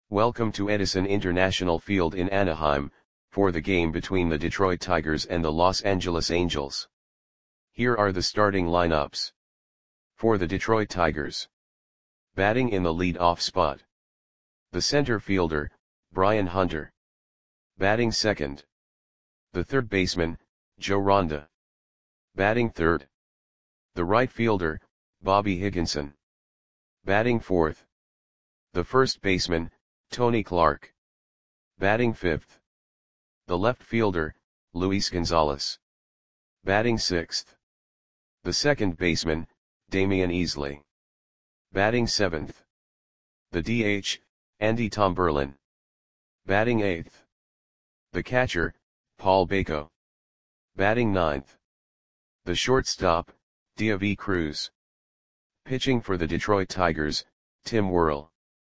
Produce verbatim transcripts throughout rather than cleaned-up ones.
Welcome to Edison International Field in Anaheim, for the game between the Detroit Tigers and the Los Angeles Angels. Here are the starting lineups. For the Detroit Tigers. Batting in the lead-off spot. The center fielder, Brian Hunter. Batting second. The third baseman, Joe Ronda. Batting third. The right fielder, Bobby Higginson. Batting fourth. The first baseman, Tony Clark. Batting fifth. The left fielder, Luis Gonzalez. Batting sixth. The second baseman, Damian Easley. Batting seventh. The D H, Andy Tomberlin. Batting eighth. The catcher, Paul Bako. Batting ninth. The shortstop, Deivi Cruz. Pitching for the Detroit Tigers, Tim Worrell.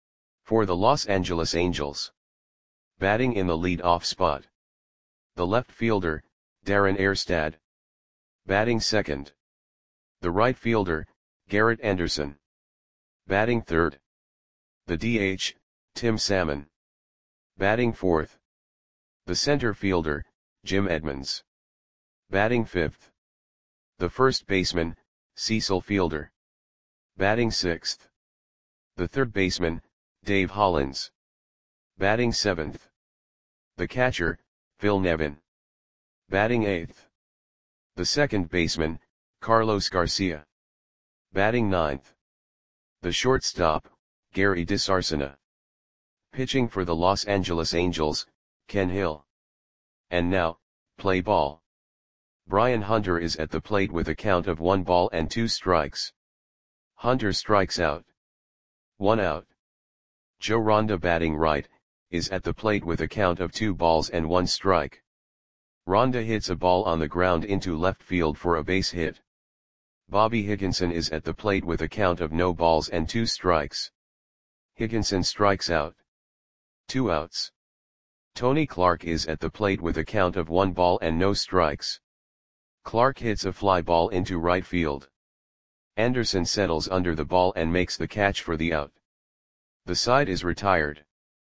For the Los Angeles Angels. Batting in the lead-off spot. The left fielder, Darren Erstad. Batting second. The right fielder, Garrett Anderson. Batting third. The D H, Tim Salmon. Batting fourth. The center fielder, Jim Edmonds. Batting fifth. The first baseman, Cecil Fielder. Batting sixth. The third baseman, Dave Hollins. Batting seventh. The catcher, Phil Nevin. Batting eighth. The second baseman, Carlos Garcia. Batting ninth. The shortstop, Gary DeSarcina. Pitching for the Los Angeles Angels, Ken Hill. And now, play ball. Brian Hunter is at the plate with a count of one ball and two strikes. Hunter strikes out. One out. Joe Ronda, batting right, is at the plate with a count of two balls and one strike. Ronda hits a ball on the ground into left field for a base hit. Bobby Higginson is at the plate with a count of no balls and two strikes. Higginson strikes out. Two outs. Tony Clark is at the plate with a count of one ball and no strikes. Clark hits a fly ball into right field. Anderson settles under the ball and makes the catch for the out. The side is retired.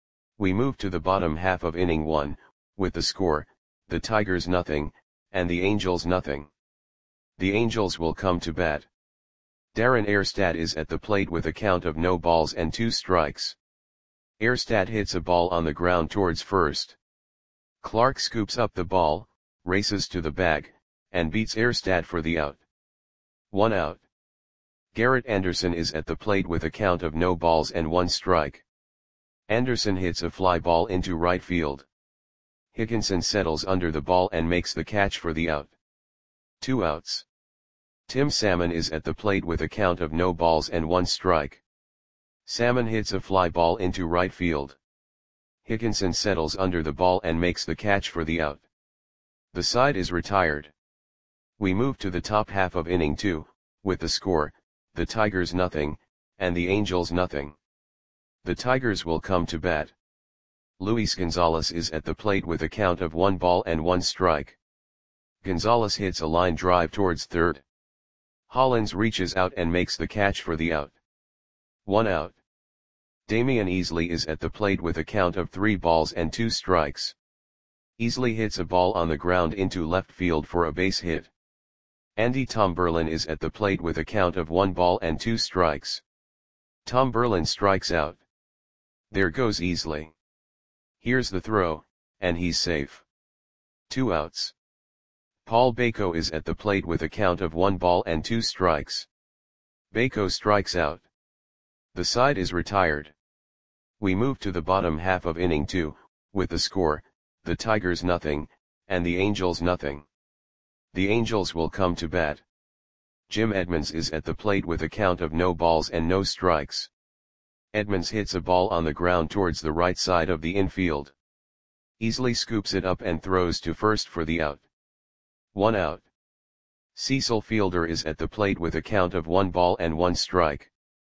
We move to the bottom half of inning one, with the score, the Tigers nothing, and the Angels nothing. The Angels will come to bat. Darren Erstad is at the plate with a count of no balls and two strikes. Erstad hits a ball on the ground towards first. Clark scoops up the ball, races to the bag, and beats Erstad for the out. One out. Garrett Anderson is at the plate with a count of no balls and one strike. Anderson hits a fly ball into right field. Higginson settles under the ball and makes the catch for the out. Two outs. Tim Salmon is at the plate with a count of no balls and one strike. Salmon hits a fly ball into right field. Higginson settles under the ball and makes the catch for the out. The side is retired. We move to the top half of inning two, with the score, the Tigers nothing, and the Angels nothing. The Tigers will come to bat. Luis Gonzalez is at the plate with a count of one ball and one strike. Gonzalez hits a line drive towards third. Hollins reaches out and makes the catch for the out. One out. Damian Easley is at the plate with a count of three balls and two strikes. Easley hits a ball on the ground into left field for a base hit. Andy Tomberlin is at the plate with a count of one ball and two strikes. Tomberlin strikes out. There goes Easley. Here's the throw, and he's safe. Two outs. Paul Bako is at the plate with a count of one ball and two strikes. Bako strikes out. The side is retired. We move to the bottom half of inning two, with the score, the Tigers nothing, and the Angels nothing. The Angels will come to bat. Jim Edmonds is at the plate with a count of no balls and no strikes. Edmonds hits a ball on the ground towards the right side of the infield. Easley scoops it up and throws to first for the out. One out. Cecil Fielder is at the plate with a count of one ball and one strike.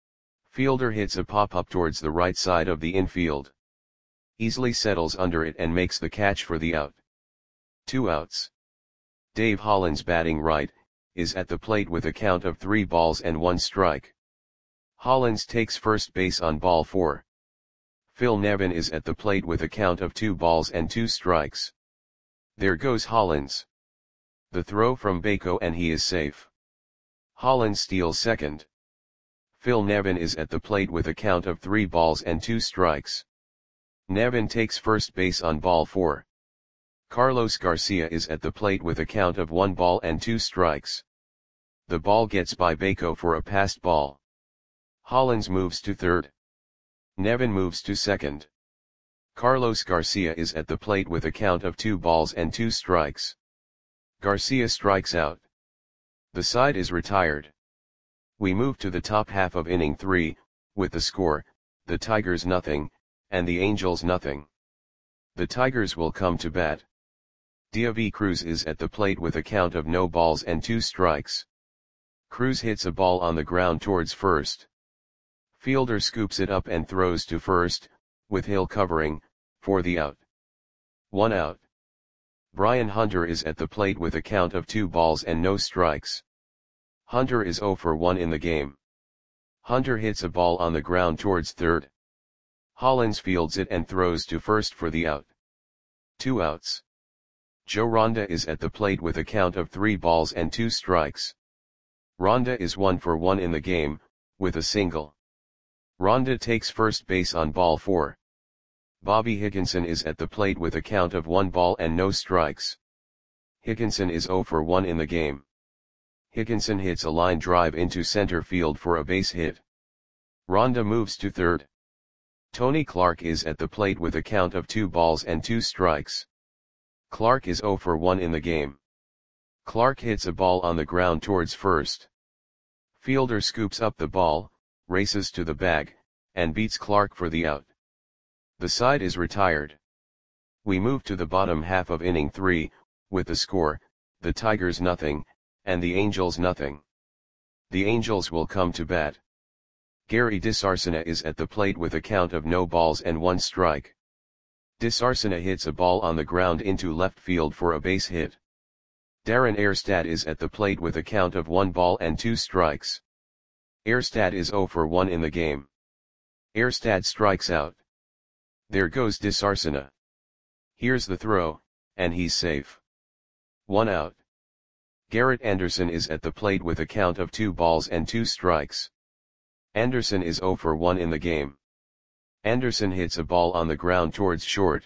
Fielder hits a pop-up towards the right side of the infield. Easley settles under it and makes the catch for the out. Two outs. Dave Hollins, batting right, is at the plate with a count of three balls and one strike. Hollins takes first base on ball four. Phil Nevin is at the plate with a count of two balls and two strikes. There goes Hollins. The throw from Bako and he is safe. Hollins steals second. Phil Nevin is at the plate with a count of three balls and two strikes. Nevin takes first base on ball four. Carlos Garcia is at the plate with a count of one ball and two strikes. The ball gets by Bako for a passed ball. Hollins moves to third. Nevin moves to second. Carlos Garcia is at the plate with a count of two balls and two strikes. Garcia strikes out. The side is retired. We move to the top half of inning three, with the score, the Tigers nothing, and the Angels nothing. The Tigers will come to bat. David Cruz is at the plate with a count of no balls and two strikes. Cruz hits a ball on the ground towards first. Fielder scoops it up and throws to first, with Hill covering, for the out. One out. Brian Hunter is at the plate with a count of two balls and no strikes. Hunter is zero for one in the game. Hunter hits a ball on the ground towards third. Hollins fields it and throws to first for the out. Two outs. Joe Ronda is at the plate with a count of three balls and two strikes. Ronda is one for one in the game, with a single. Ronda takes first base on ball four. Bobby Higginson is at the plate with a count of one ball and no strikes. Higginson is zero for one in the game. Higginson hits a line drive into center field for a base hit. Ronda moves to third. Tony Clark is at the plate with a count of two balls and two strikes. Clark is zero for one in the game. Clark hits a ball on the ground towards first. Fielder scoops up the ball, races to the bag, and beats Clark for the out. The side is retired. We move to the bottom half of inning three, with the score, the Tigers nothing, and the Angels nothing. The Angels will come to bat. Gary DeSarcina is at the plate with a count of no balls and one strike. DeSarcina hits a ball on the ground into left field for a base hit. Darren Erstad is at the plate with a count of one ball and two strikes. Erstad is zero for one in the game. Erstad strikes out. There goes DeSarcina. Here's the throw, and he's safe. One out. Garrett Anderson is at the plate with a count of two balls and two strikes. Anderson is zero for one in the game. Anderson hits a ball on the ground towards short.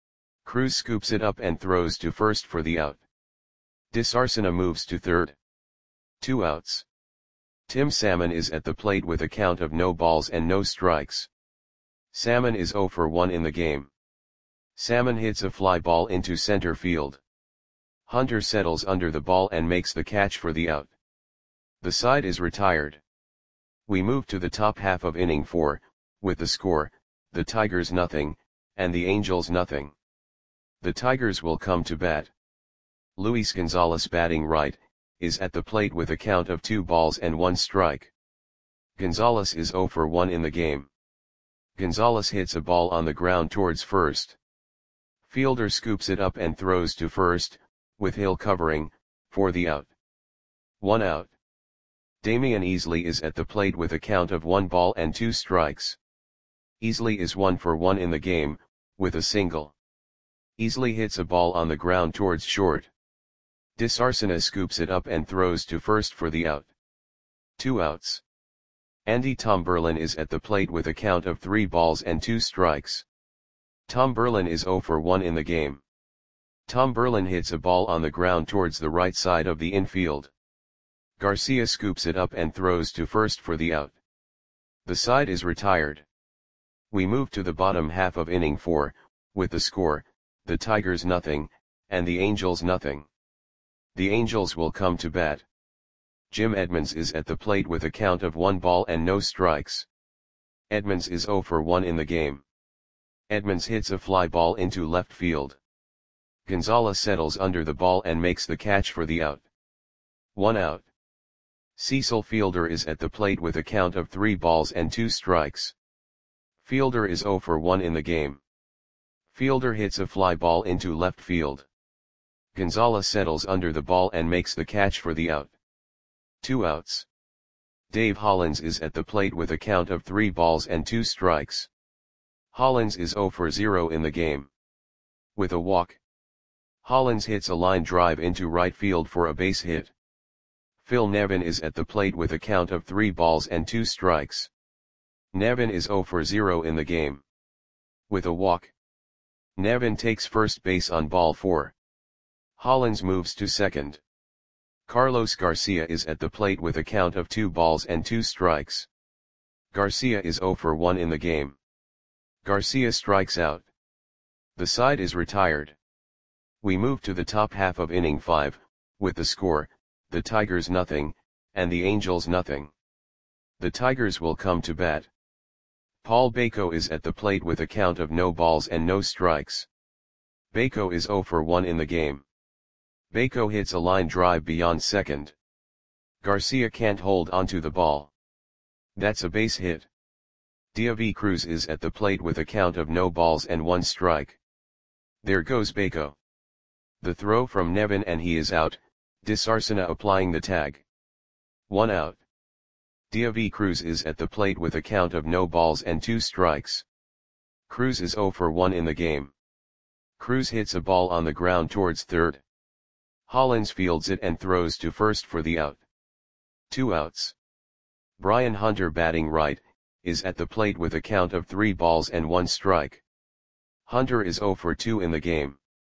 Cruz scoops it up and throws to first for the out. DeSarcina moves to third. Two outs. Tim Salmon is at the plate with a count of no balls and no strikes. Salmon is zero for one in the game. Salmon hits a fly ball into center field. Hunter settles under the ball and makes the catch for the out. The side is retired. We move to the top half of inning four, with the score, the Tigers nothing, and the Angels nothing. The Tigers will come to bat. Luis Gonzalez, batting right, is at the plate with a count of two balls and one strike. Gonzalez is zero for one in the game. Gonzalez hits a ball on the ground towards first. Fielder scoops it up and throws to first, with Hill covering, for the out. One out. Damian Easley is at the plate with a count of one ball and two strikes. Easley is one for one in the game, with a single. Easley hits a ball on the ground towards short. DeSarcina scoops it up and throws to first for the out. Two outs. Andy Tom Berlin is at the plate with a count of three balls and two strikes. Tom Berlin is zero for one in the game. Tom Berlin hits a ball on the ground towards the right side of the infield. Garcia scoops it up and throws to first for the out. The side is retired. We move to the bottom half of inning four, with the score, the Tigers nothing, and the Angels nothing. The Angels will come to bat. Jim Edmonds is at the plate with a count of one ball and no strikes. Edmonds is zero for one in the game. Edmonds hits a fly ball into left field. Gonzalez settles under the ball and makes the catch for the out. One out. Cecil Fielder is at the plate with a count of three balls and two strikes. Fielder is zero for one in the game. Fielder hits a fly ball into left field. Gonzalez settles under the ball and makes the catch for the out. Two outs. Dave Hollins is at the plate with a count of three balls and two strikes. Hollins is zero for zero in the game. With a walk, Hollins hits a line drive into right field for a base hit. Phil Nevin is at the plate with a count of three balls and two strikes. Nevin is zero for zero in the game. With a walk, Nevin takes first base on ball four. Hollins moves to second. Carlos Garcia is at the plate with a count of two balls and two strikes. Garcia is zero for one in the game. Garcia strikes out. The side is retired. We move to the top half of inning five, with the score, the Tigers nothing, and the Angels nothing. The Tigers will come to bat. Paul Bako is at the plate with a count of no balls and no strikes. Bako is zero for one in the game. Bako hits a line drive beyond second. Garcia can't hold onto the ball. That's a base hit. Diavi Cruz is at the plate with a count of no balls and one strike. There goes Bako. The throw from Nevin and he is out, Disarcina applying the tag. One out. Diavi Cruz is at the plate with a count of no balls and two strikes. Cruz is zero for one in the game. Cruz hits a ball on the ground towards third. Hollins fields it and throws to first for the out. Two outs. Brian Hunter batting right, is at the plate with a count of three balls and one strike. Hunter is zero for two in the game.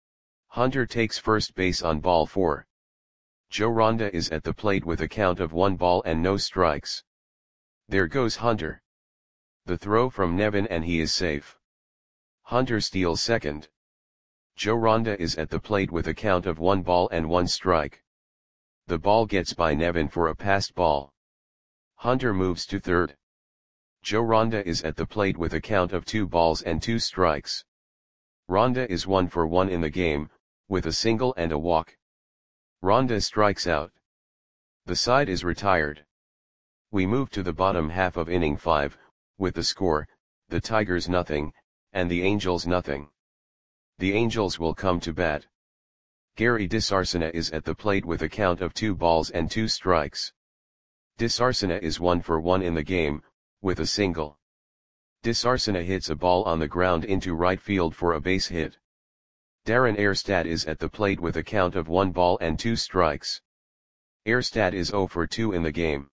Hunter takes first base on ball four. Joe Ronda is at the plate with a count of one ball and no strikes. There goes Hunter. The throw from Nevin and he is safe. Hunter steals second. Joe Ronda is at the plate with a count of one ball and one strike. The ball gets by Nevin for a passed ball. Hunter moves to third. Joe Ronda is at the plate with a count of two balls and two strikes. Ronda is one for one in the game, with a single and a walk. Ronda strikes out. The side is retired. We move to the bottom half of inning five, with the score, the Tigers nothing, and the Angels nothing. The Angels will come to bat. Gary Disarcina is at the plate with a count of two balls and two strikes. Disarcina is one for one in the game, with a single. Disarcina hits a ball on the ground into right field for a base hit. Darren Erstad is at the plate with a count of one ball and two strikes. Erstad is zero for two in the game.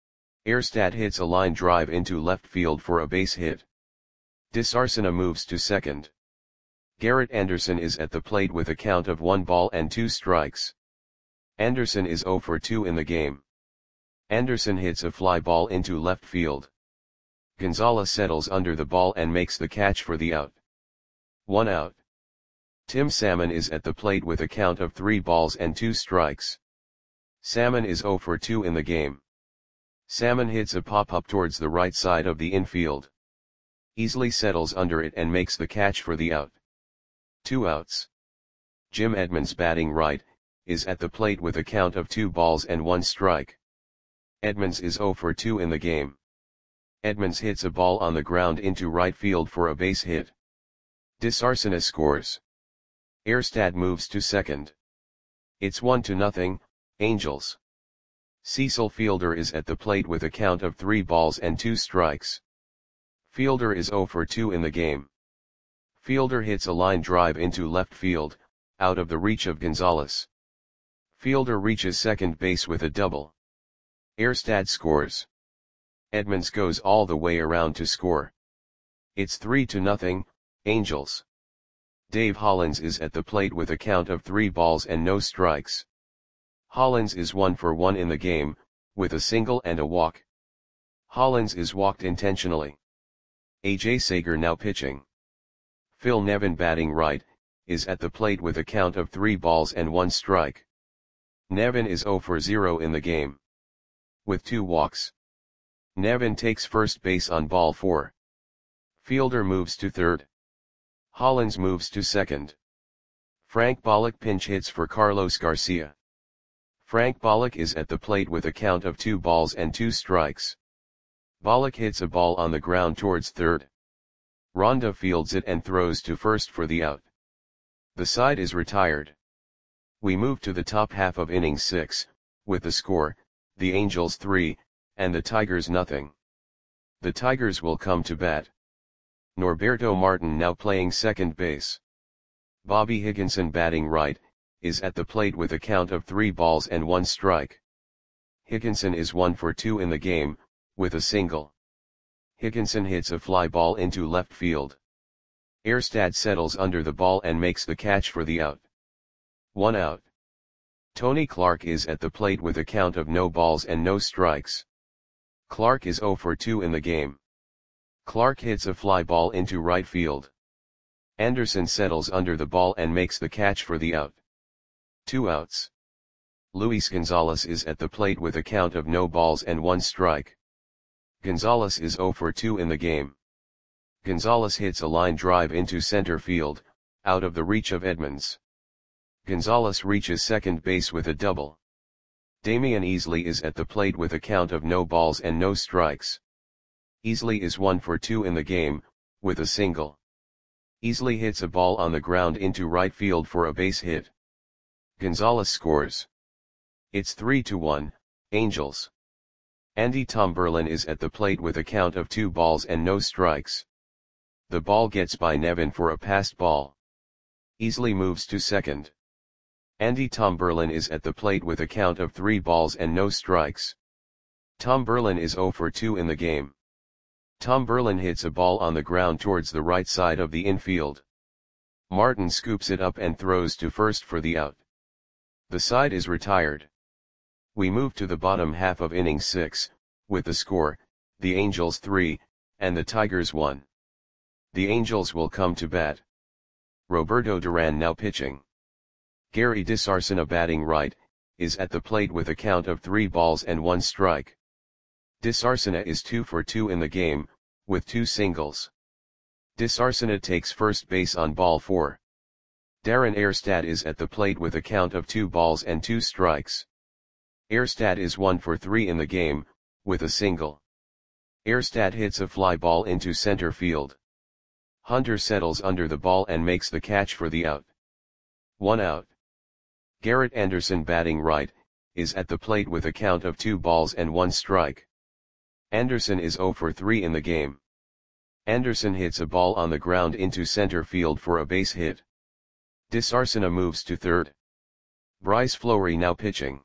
Erstad hits a line drive into left field for a base hit. Disarcina moves to second. Garrett Anderson is at the plate with a count of one ball and two strikes. Anderson is zero for two in the game. Anderson hits a fly ball into left field. Gonzalez settles under the ball and makes the catch for the out. One out. Tim Salmon is at the plate with a count of three balls and two strikes. Salmon is zero for two in the game. Salmon hits a pop-up towards the right side of the infield. Easily settles under it and makes the catch for the out. Two outs. Jim Edmonds batting right, is at the plate with a count of two balls and one strike. Edmonds is zero for two in the game. Edmonds hits a ball on the ground into right field for a base hit. Disarcina scores. Erstad moves to second. It's one to nothing, Angels. Cecil Fielder is at the plate with a count of three balls and two strikes. Fielder is zero for two in the game. Fielder hits a line drive into left field, out of the reach of Gonzalez. Fielder reaches second base with a double. Erstad scores. Edmonds goes all the way around to score. It's three to nothing, Angels. Dave Hollins is at the plate with a count of three balls and no strikes. Hollins is one for one in the game, with a single and a walk. Hollins is walked intentionally. A J Sager now pitching. Phil Nevin batting right, is at the plate with a count of three balls and one strike. Nevin is zero for zero in the game. With two walks. Nevin takes first base on ball four. Fielder moves to third. Hollins moves to second. Frank Bollock pinch hits for Carlos Garcia. Frank Bollock is at the plate with a count of two balls and two strikes. Bollock hits a ball on the ground towards third. Ronda fields it and throws to first for the out. The side is retired. We move to the top half of inning six, with the score, the Angels three, and the Tigers nothing. The Tigers will come to bat. Norberto Martin now playing second base. Bobby Higginson batting right, is at the plate with a count of three balls and one strike. Higginson is one for two in the game, with a single. Higginson hits a fly ball into left field. Erstad settles under the ball and makes the catch for the out. One out. Tony Clark is at the plate with a count of no balls and no strikes. Clark is zero for two in the game. Clark hits a fly ball into right field. Anderson settles under the ball and makes the catch for the out. Two outs. Luis Gonzalez is at the plate with a count of no balls and one strike. Gonzalez is zero for two in the game. Gonzalez hits a line drive into center field, out of the reach of Edmonds. Gonzalez reaches second base with a double. Damian Easley is at the plate with a count of no balls and no strikes. Easley is one for two in the game, with a single. Easley hits a ball on the ground into right field for a base hit. Gonzalez scores. It's three to one, Angels. Andy Tomberlin is at the plate with a count of two balls and no strikes. The ball gets by Nevin for a passed ball. Easley moves to second. Andy Tomberlin is at the plate with a count of three balls and no strikes. Tomberlin is zero for two in the game. Tomberlin hits a ball on the ground towards the right side of the infield. Martin scoops it up and throws to first for the out. The side is retired. We move to the bottom half of inning six, with the score, the Angels three, and the Tigers one. The Angels will come to bat. Roberto Duran now pitching. Gary DeSarcina batting right, is at the plate with a count of three balls and one strike. DeSarcina is two for two in the game, with two singles. DeSarcina takes first base on ball four. Darren Erstad is at the plate with a count of two balls and two strikes. Erstad is one for three in the game, with a single. Erstad hits a fly ball into center field. Hunter settles under the ball and makes the catch for the out. One out. Garrett Anderson batting right, is at the plate with a count of two balls and one strike. Anderson is zero for three in the game. Anderson hits a ball on the ground into center field for a base hit. DeSarcina moves to third. Bryce Fleury now pitching.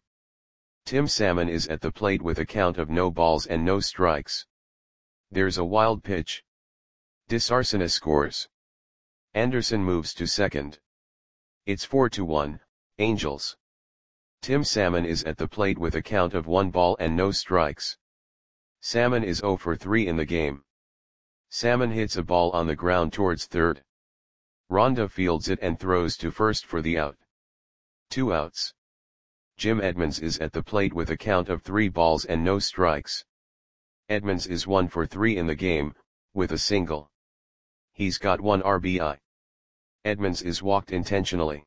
Tim Salmon is at the plate with a count of no balls and no strikes. There's a wild pitch. DeSarcina scores. Anderson moves to second. It's four to one, Angels. Tim Salmon is at the plate with a count of one ball and no strikes. Salmon is zero for three in the game. Salmon hits a ball on the ground towards third. Ronda fields it and throws to first for the out. Two outs. Jim Edmonds is at the plate with a count of three balls and no strikes. Edmonds is one for three in the game, with a single. He's got one R B I. Edmonds is walked intentionally.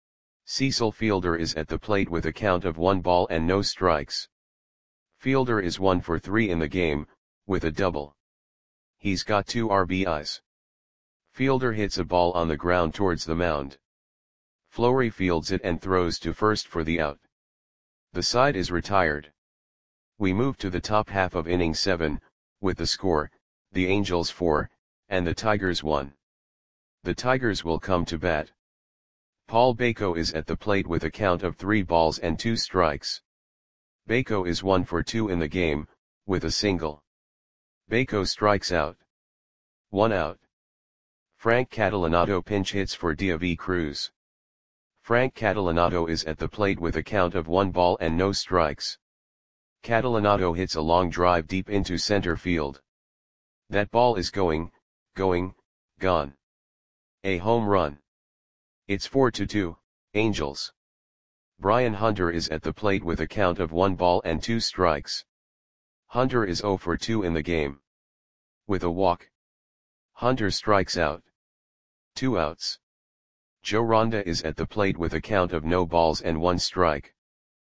Cecil Fielder is at the plate with a count of one ball and no strikes. Fielder is one for three in the game, with a double. He's got two R B Is. Fielder hits a ball on the ground towards the mound. Fleury fields it and throws to first for the out. The side is retired. We move to the top half of inning seven, with the score, the Angels four, and the Tigers one. The Tigers will come to bat. Paul Bako is at the plate with a count of three balls and two strikes. Bako is one for two in the game, with a single. Bako strikes out. One out. Frank Catalanato pinch hits for Diaby Cruz. Frank Catalanato is at the plate with a count of one ball and no strikes. Catalanato hits a long drive deep into center field. That ball is going, going, gone. A home run. It's four to two, Angels. Brian Hunter is at the plate with a count of one ball and two strikes. Hunter is zero for two in the game. With a walk. Hunter strikes out. Two outs. Joe Ronda is at the plate with a count of no balls and one strike.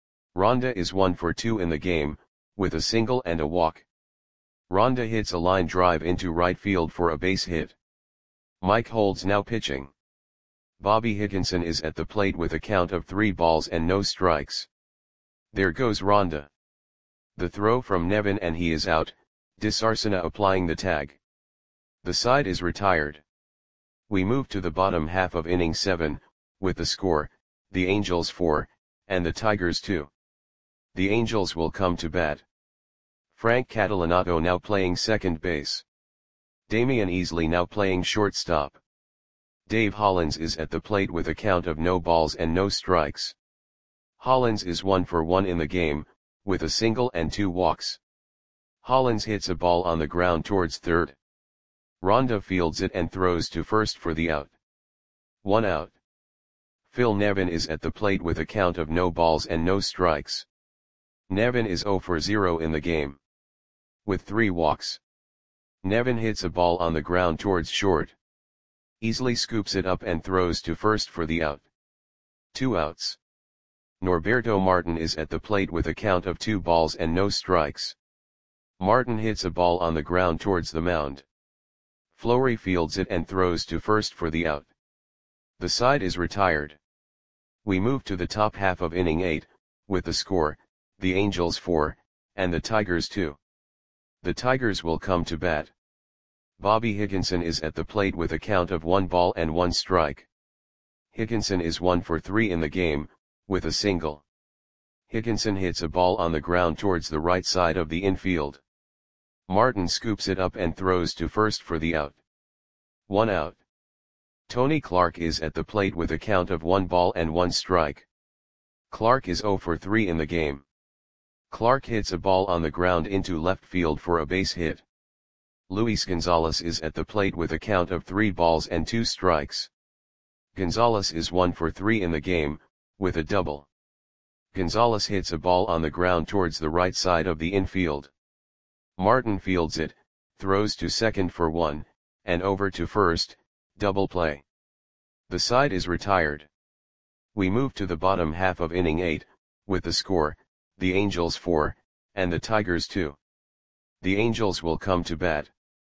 Ronda is one for two in the game, with a single and a walk. Ronda hits a line drive into right field for a base hit. Mike Holds now pitching. Bobby Higginson is at the plate with a count of three balls and no strikes. There goes Ronda. The throw from Nevin and he is out, DeSarcina applying the tag. The side is retired. We move to the bottom half of inning seven, with the score, the Angels four, and the Tigers two. The Angels will come to bat. Frank Catalanato now playing second base. Damian Easley now playing shortstop. Dave Hollins is at the plate with a count of no balls and no strikes. Hollins is one for one in the game, with a single and two walks. Hollins hits a ball on the ground towards third. Ronda fields it and throws to first for the out. One out. Phil Nevin is at the plate with a count of no balls and no strikes. Nevin is zero for zero in the game, with three walks. Nevin hits a ball on the ground towards short. Easley scoops it up and throws to first for the out. Two outs. Norberto Martin is at the plate with a count of two balls and no strikes. Martin hits a ball on the ground towards the mound. Fleury fields it and throws to first for the out. The side is retired. We move to the top half of inning eight, with the score, the Angels four, and the Tigers two. The Tigers will come to bat. Bobby Higginson is at the plate with a count of one ball and one strike. Higginson is one for three in the game, with a single. Higginson hits a ball on the ground towards the right side of the infield. Martin scoops it up and throws to first for the out. One out. Tony Clark is at the plate with a count of one ball and one strike. Clark is zero for three in the game. Clark hits a ball on the ground into left field for a base hit. Luis Gonzalez is at the plate with a count of three balls and two strikes. Gonzalez is one for three in the game, with a double. Gonzalez hits a ball on the ground towards the right side of the infield. Martin fields it, throws to second for one, and over to first, double play. The side is retired. We move to the bottom half of inning eight, with the score, the Angels four, and the Tigers two. The Angels will come to bat.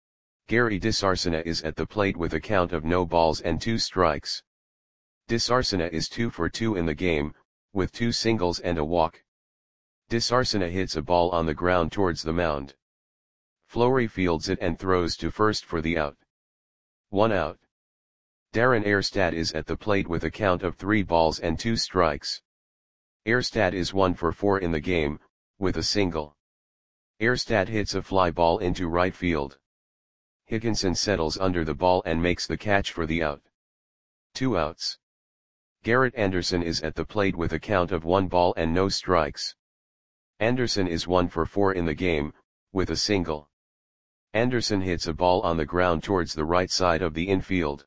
Gary DeSarcina is at the plate with a count of no balls and two strikes. DeSarcina is two for two in the game, with two singles and a walk. DeSarcina hits a ball on the ground towards the mound. Fleury fields it and throws to first for the out. One out. Darren Erstad is at the plate with a count of three balls and two strikes. Erstad is one for four in the game, with a single. Erstad hits a fly ball into right field. Higginson settles under the ball and makes the catch for the out. Two outs. Garrett Anderson is at the plate with a count of one ball and no strikes. Anderson is one for four in the game, with a single. Anderson hits a ball on the ground towards the right side of the infield.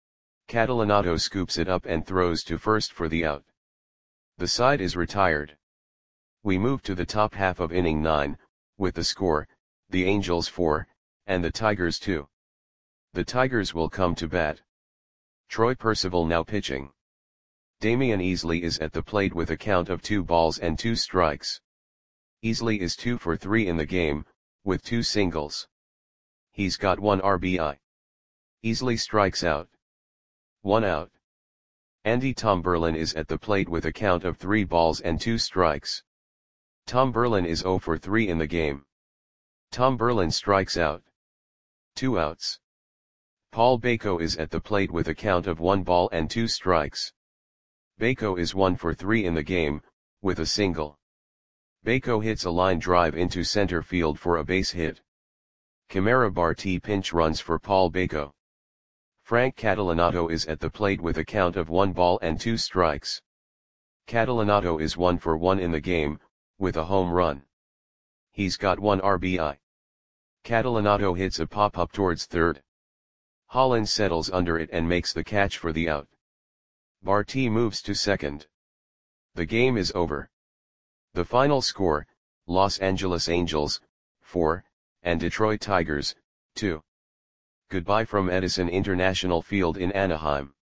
Catalanato scoops it up and throws to first for the out. The side is retired. We move to the top half of inning nine, with the score, the Angels four, and the Tigers two. The Tigers will come to bat. Troy Percival now pitching. Damian Easley is at the plate with a count of two balls and two strikes. Easley is two for three in the game, with two singles. He's got one R B I. Easley strikes out. One out. Andy Tom Berlin is at the plate with a count of three balls and two strikes. Tom Berlin is zero for three in the game. Tom Berlin strikes out. Two outs. Paul Bako is at the plate with a count of one ball and two strikes. Bako is one for three in the game, with a single. Bako hits a line drive into center field for a base hit. Camara Barti pinch runs for Paul Bako. Frank Catalanato is at the plate with a count of one ball and two strikes. Catalanato is one for one in the game, with a home run. He's got one R B I. Catalanato hits a pop-up towards third. Hollins settles under it and makes the catch for the out. Barti moves to second. The game is over. The final score, Los Angeles Angels, four, and Detroit Tigers, two. Goodbye from Edison International Field in Anaheim.